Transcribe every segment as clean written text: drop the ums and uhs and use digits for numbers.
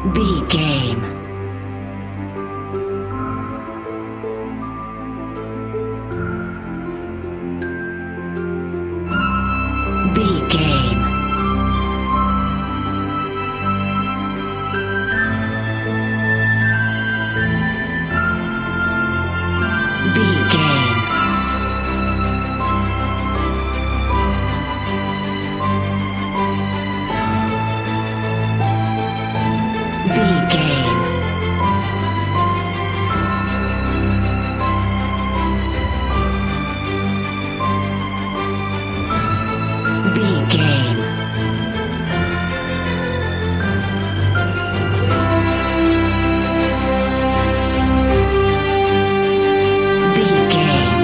B game. B game. B game. B game. B game. B game.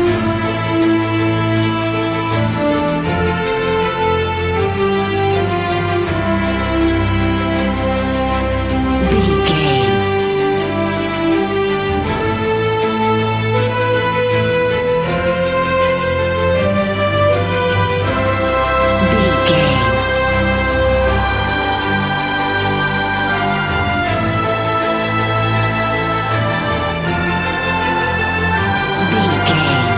B game. B game. B game.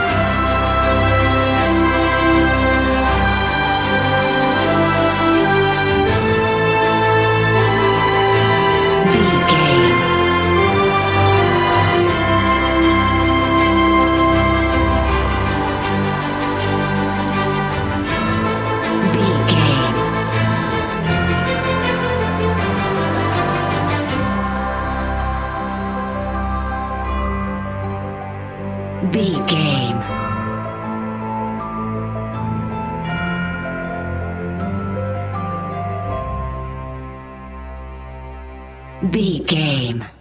B game. B game. B game. B game.